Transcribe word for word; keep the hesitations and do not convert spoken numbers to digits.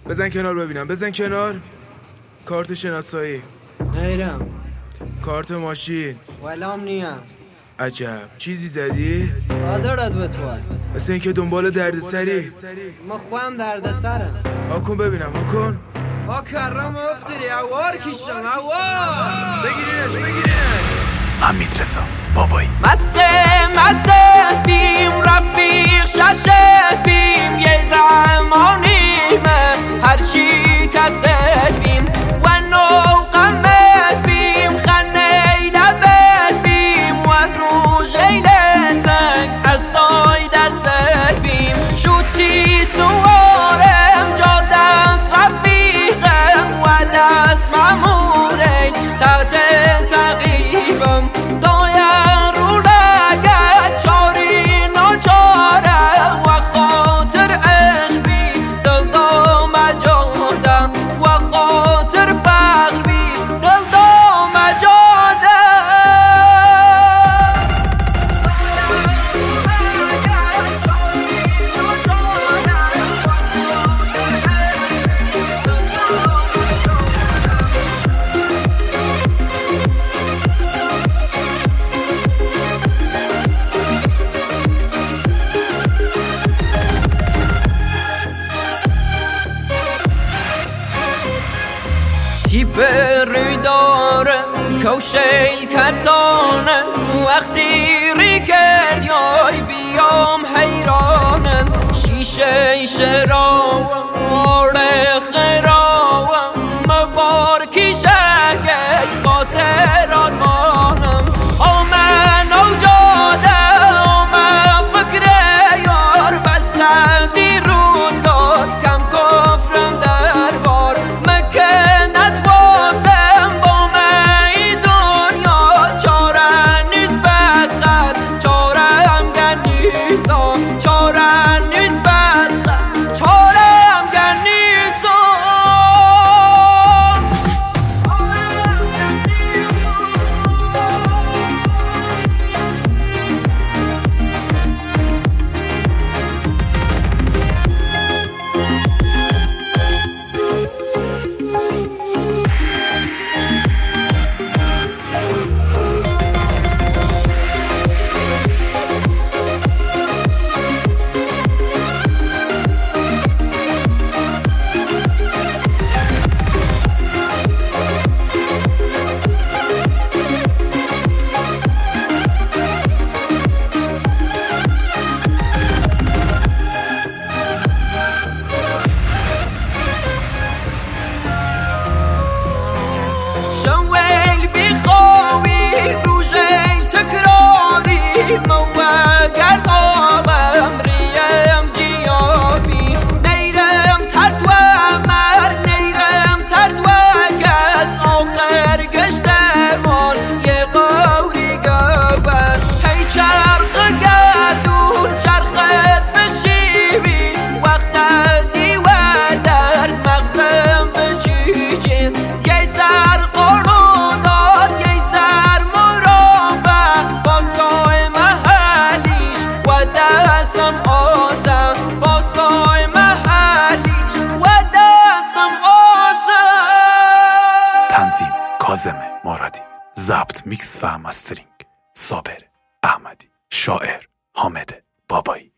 بزن کنار ببینم، بزن کنار. کارت شناسایی. نیرم. کارت ماشین. ولام نیم. عجب چیزی زدی؟ آدارد بتوال مثل این که دنبال درد سری. ما خوام درد سرم. آکن ببینم، آکن. آکرم افتری اوار کشم اوار. بگیرینش بگیرینش. حمید رضا بابایی. مسه مسه بیم رفیق ششه بیم یه زمانی من هرچی کسه بیم و نو قمت بیم خنه لبت بیم و روژ ایلتن از سای دست بیم شوتی سوارم جا دست رفیقم و دست مموره تحت تقیبم دایر رو لگت چاری ناچاره و خاطر عشق بی دل دام جادم و خاطر فقر بی دل دام جادم تیپ روی داره کوشیل کتانه وقتی ری کرد یای بیام حیرانم شیشه شراوم آره خراوم مبار کیشه گی خاطرات مانم آمن او جاده آمن فکر یار بسته دی روزگار کم کفرم در بار شویل بیخوی روژیل تکراری موه گرد آلم ریم جیابی نیرم ترس و مر نیرم ترس و کس آخر گشته مال یه قوری گوز هی چرخ گردون چرخت بشیوی وقت دی و درد مغزم بچیچین یه سر کاظم مرادی. ضبط میکس و مسترینگ صابر احمدی. شاعر حامد بابایی.